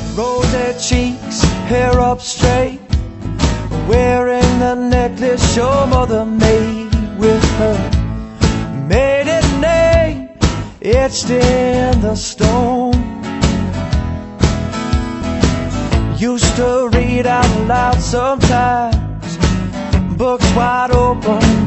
Rosy cheeks, hair up straight, wearing the necklace your mother made with her maiden name etched in the stone. Used to read out loud sometimes, books wide open